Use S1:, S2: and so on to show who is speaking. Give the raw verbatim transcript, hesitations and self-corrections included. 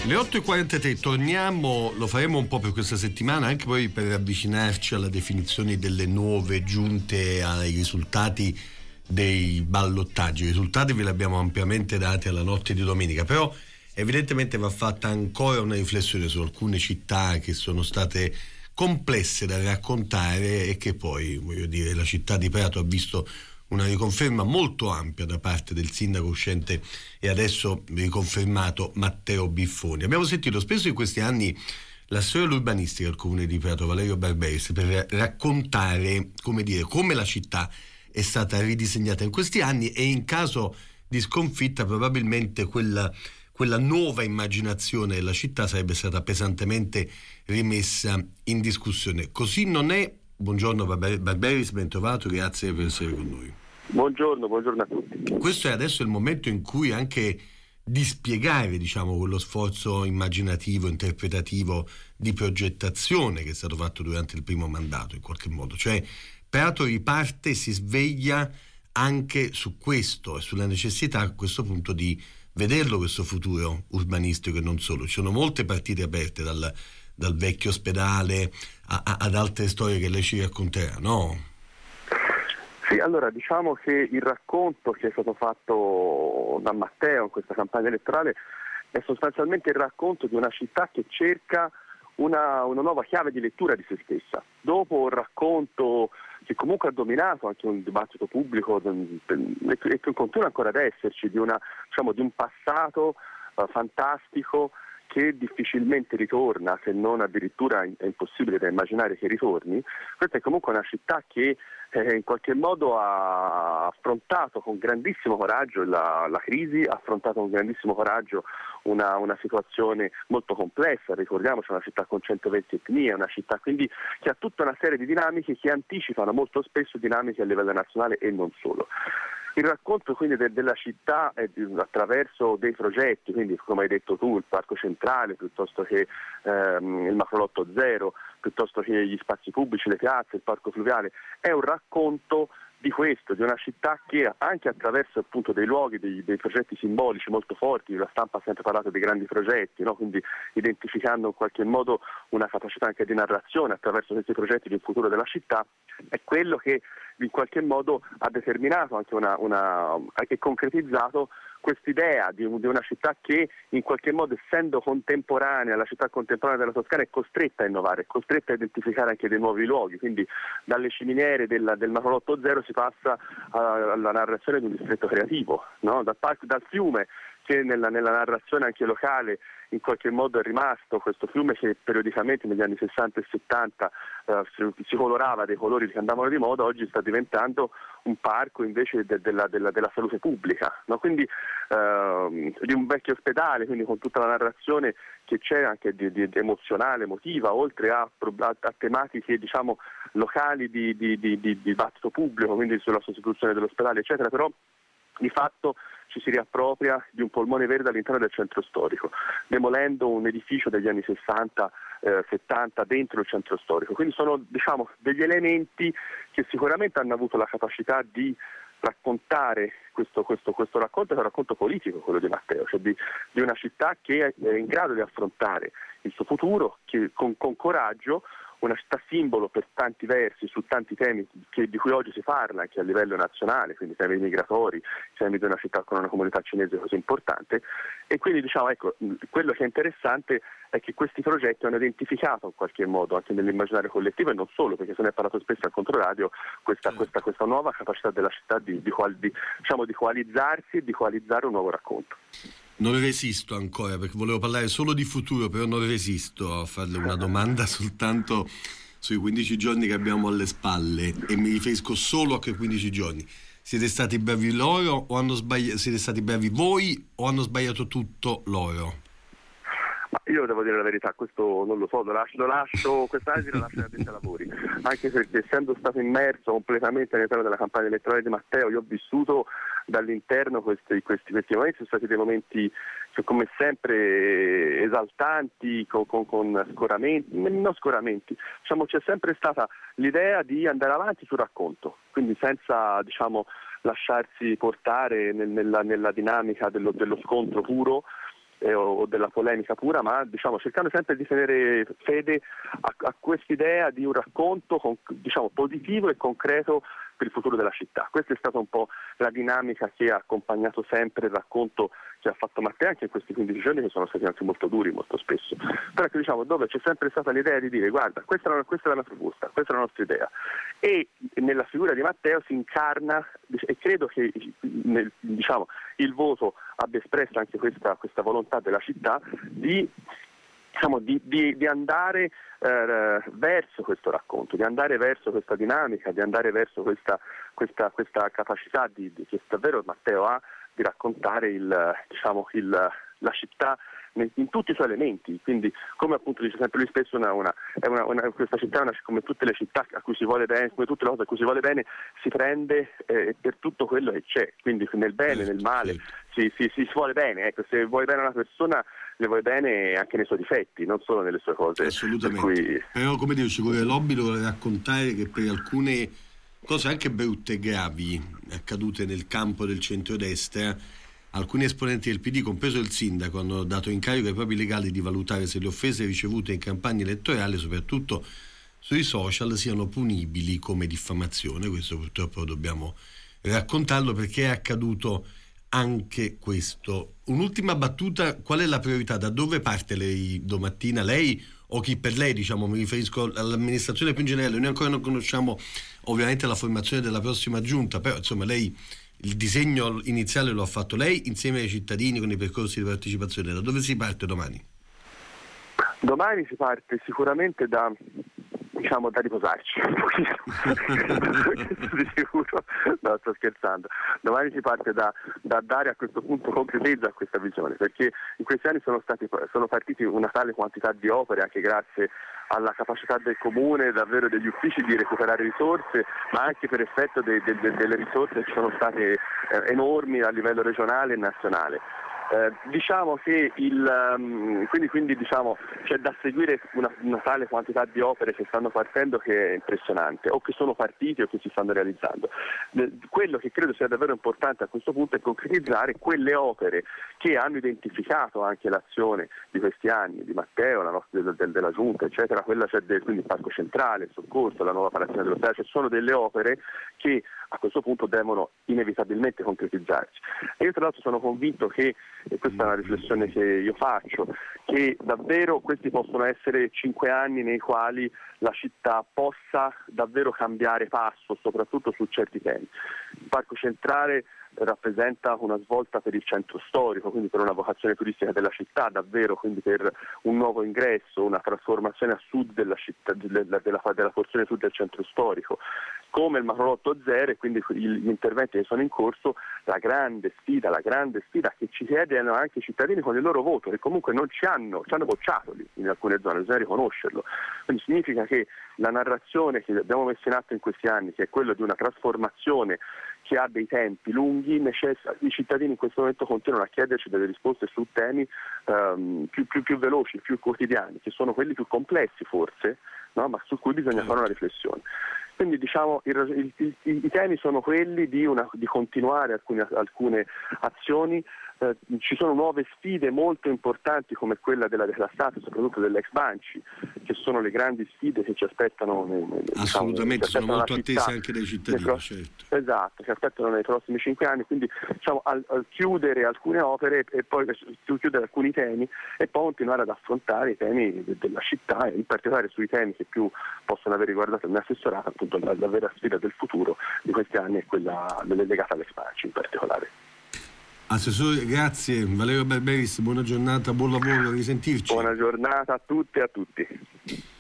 S1: Le otto e quarantatré, torniamo, lo faremo un po' per questa settimana, anche poi per avvicinarci alla definizione delle nuove giunte ai risultati dei ballottaggi. I risultati ve li abbiamo ampiamente dati alla notte di domenica, però evidentemente va fatta ancora una riflessione su alcune città che sono state complesse da raccontare e che poi, voglio dire, la città di Prato ha visto una riconferma molto ampia da parte del sindaco uscente e adesso riconfermato Matteo Biffoni. Abbiamo sentito spesso in questi anni l'assessore all'urbanistica del comune di Prato, Valerio Barberis, per raccontare, come dire, come la città è stata ridisegnata in questi anni e in caso di sconfitta probabilmente quella, quella nuova immaginazione della città sarebbe stata pesantemente rimessa in discussione. Così non è. Buongiorno Barberis, ben trovato, grazie per essere con noi.
S2: Buongiorno, buongiorno a tutti.
S1: Questo è adesso il momento in cui anche di spiegare, diciamo, quello sforzo immaginativo, interpretativo, di progettazione che è stato fatto durante il primo mandato, in qualche modo. Cioè, Prato riparte, si sveglia anche su questo e sulla necessità a questo punto di vederlo questo futuro urbanistico e non solo. Ci sono molte partite aperte dal dal vecchio ospedale a, a, ad altre storie che lei ci racconterà, no?
S2: Sì, allora diciamo che il racconto che è stato fatto da Matteo in questa campagna elettorale è sostanzialmente il racconto di una città che cerca una, una nuova chiave di lettura di se stessa. Dopo un racconto che comunque ha dominato anche un dibattito pubblico e che continua ancora ad esserci, di, una, diciamo, di un passato uh, fantastico che difficilmente ritorna, se non addirittura è impossibile da immaginare che ritorni. Questa è comunque una città che eh, in qualche modo ha affrontato con grandissimo coraggio la, la crisi, ha affrontato con grandissimo coraggio una, una situazione molto complessa. Ricordiamoci, è una città con centoventi etnie, una città quindi che ha tutta una serie di dinamiche che anticipano molto spesso dinamiche a livello nazionale e non solo. Il racconto quindi de- della città è di, attraverso dei progetti, quindi come hai detto tu, il Parco Centrale, piuttosto che ehm, il Macrolotto Zero, piuttosto che gli spazi pubblici, le piazze, il Parco Fluviale, è un racconto di questo, di una città che anche attraverso appunto dei luoghi, dei, dei progetti simbolici molto forti, la stampa ha sempre parlato dei grandi progetti, no? Quindi identificando in qualche modo una capacità anche di narrazione attraverso questi progetti del futuro della città, è quello che in qualche modo ha determinato anche una, una e concretizzato quest'idea di, di una città che in qualche modo, essendo contemporanea, la città contemporanea della Toscana, è costretta a innovare, è costretta a identificare anche dei nuovi luoghi, quindi dalle ciminiere della, del Macrolotto Zero si passa a, alla narrazione di un distretto creativo, no? dal, dal fiume che nella, nella narrazione anche locale in qualche modo è rimasto, questo fiume che periodicamente negli anni sessanta e settanta eh, si, si colorava dei colori che andavano di moda, oggi sta diventando un parco invece de, de la, de la, della salute pubblica, no? Quindi eh, di un vecchio ospedale, quindi con tutta la narrazione che c'è anche di, di, di emozionale, emotiva, oltre a, a, a tematiche diciamo locali di, di, di, di dibattito pubblico, quindi sulla sostituzione dell'ospedale eccetera, però di fatto ci si riappropria di un polmone verde all'interno del centro storico, demolendo un edificio degli anni sessanta settanta dentro il centro storico. Quindi sono diciamo degli elementi che sicuramente hanno avuto la capacità di raccontare questo, questo, questo racconto, che è un racconto politico, quello di Matteo, cioè di, di una città che è in grado di affrontare il suo futuro che, con, con coraggio, una città simbolo per tanti versi, su tanti temi che, di cui oggi si parla anche a livello nazionale, quindi temi migratori, temi di una città con una comunità cinese così importante, e quindi diciamo ecco, quello che è interessante è che questi progetti hanno identificato in qualche modo anche nell'immaginario collettivo e non solo, perché se ne è parlato spesso al Controradio, questa, questa, questa nuova capacità della città di, di, di, diciamo, di coalizzarsi e di coalizzare un nuovo racconto.
S1: Non resisto ancora, perché volevo parlare solo di futuro, però non resisto a farle una domanda soltanto sui quindici giorni che abbiamo alle spalle, e mi riferisco solo a quei quindici giorni. Siete stati bravi loro o hanno sbagliato? Siete stati bravi voi o hanno sbagliato tutto loro?
S2: Ma io devo dire la verità, questo non lo so, lo lascio, lo lascio quest'analisi la lascio ai lavori, anche perché essendo stato immerso completamente all'interno della campagna elettorale di Matteo, io ho vissuto dall'interno questi, questi, questi momenti, sono stati dei momenti cioè, come sempre esaltanti, con, con, con scoramenti, non scoramenti, diciamo c'è sempre stata l'idea di andare avanti sul racconto, quindi senza diciamo lasciarsi portare nel, nella, nella dinamica dello, dello scontro puro, eh, o, o della polemica pura, ma diciamo cercando sempre di tenere fede a, a quest'idea di un racconto con, diciamo, positivo e concreto per il futuro della città. Questa è stata un po' la dinamica che ha accompagnato sempre il racconto che ha fatto Matteo anche in questi quindici giorni, che sono stati anche molto duri molto spesso, però ecco, diciamo, dove c'è sempre stata l'idea di dire guarda, questa è, la, questa è la nostra proposta, questa è la nostra idea, e nella figura di Matteo si incarna, e credo che nel, diciamo, il voto abbia espresso anche questa, questa volontà della città di, diciamo, di, di, di andare eh, verso questo racconto, di andare verso questa dinamica, di andare verso questa, questa, questa capacità di, di, che davvero Matteo ha di raccontare il, diciamo, il, la città in tutti i suoi elementi. Quindi, come appunto dice sempre lui spesso, una, una, è una, una, questa città è una, come tutte le città a cui si vuole bene, come tutte le cose a cui si vuole bene, si prende eh, per tutto quello che c'è, quindi nel bene, nel male, si, si, si vuole bene. Ecco, se vuoi bene una persona, le vuoi bene anche nei suoi difetti, non solo nelle sue cose.
S1: Assolutamente.
S2: Cui...
S1: Però, come dico, ci vuole l'obbligo di raccontare che per alcune cose anche brutte e gravi accadute nel campo del centrodestra, alcuni esponenti del P D, compreso il sindaco, hanno dato incarico ai propri legali di valutare se le offese ricevute in campagna elettorale, soprattutto sui social, siano punibili come diffamazione. Questo purtroppo dobbiamo raccontarlo, perché è accaduto anche questo. Un'ultima battuta: qual è la priorità? Da dove parte lei domattina? Lei o chi per lei, diciamo, mi riferisco all'amministrazione più in generale. Noi ancora non conosciamo ovviamente la formazione della prossima giunta, però insomma lei il disegno iniziale lo ha fatto lei insieme ai cittadini con i percorsi di partecipazione. Da dove si parte domani?
S2: Domani si parte sicuramente da, diciamo, da riposarci di sicuro, no, sto scherzando. Domani si parte da, da dare a questo punto concretezza a questa visione, perché in questi anni sono stati sono partiti una tale quantità di opere, anche grazie alla capacità del comune, davvero degli uffici, di recuperare risorse, ma anche per effetto de, de, de, delle risorse che sono state eh, enormi a livello regionale e nazionale. Eh, diciamo che il um, quindi, quindi diciamo c'è da seguire una, una tale quantità di opere che stanno partendo, che è impressionante, o che sono partiti o che si stanno realizzando. Eh, quello che credo sia davvero importante a questo punto è concretizzare quelle opere che hanno identificato anche l'azione di questi anni di Matteo, la nostra, del, del, della Giunta, eccetera. Quella c'è del, quindi il Parco Centrale, il Soccorso, la nuova palazzina dello Stato, cioè sono delle opere che a questo punto devono inevitabilmente concretizzarsi. E io tra l'altro sono convinto che, e questa è una riflessione che io faccio, che davvero questi possono essere cinque anni nei quali la città possa davvero cambiare passo, soprattutto su certi temi. Il Parco Centrale rappresenta una svolta per il centro storico, quindi per una vocazione turistica della città, davvero, quindi per un nuovo ingresso, una trasformazione a sud della città, della, della, della porzione sud del centro storico. Come il macro otto zero, e quindi gli interventi che sono in corso, la grande sfida, la grande sfida che ci chiedono anche i cittadini con il loro voto, che comunque non ci hanno, ci hanno bocciato lì in alcune zone, bisogna riconoscerlo. Quindi significa che la narrazione che abbiamo messo in atto in questi anni, che è quello di una trasformazione che ha dei tempi lunghi, necessita, i cittadini in questo momento continuano a chiederci delle risposte su temi um, più, più, più veloci, più quotidiani, che sono quelli più complessi forse, no? Ma su cui bisogna fare una riflessione. Quindi diciamo i, i, i, i temi sono quelli di, una, di continuare alcune, alcune azioni. Eh, ci sono nuove sfide molto importanti come quella della declassata, soprattutto dell'ex Banci, che sono le grandi sfide che ci aspettano. Nei, nei,
S1: Assolutamente,
S2: diciamo,
S1: sono molto attese anche dai cittadini.
S2: Pro-
S1: certo.
S2: Esatto, che aspettano nei prossimi cinque anni, quindi diciamo, al, al chiudere alcune opere e poi chiudere alcuni temi e poi continuare ad affrontare i temi de- della città, e in particolare sui temi che più possono aver riguardato il mio assessorato. Appunto la, la vera sfida del futuro di questi anni è quella legata all'ex Banci in particolare.
S1: Assessore, grazie. Valerio Barberis, buona giornata, buon lavoro, a risentirci.
S2: Buona giornata a tutte e a tutti.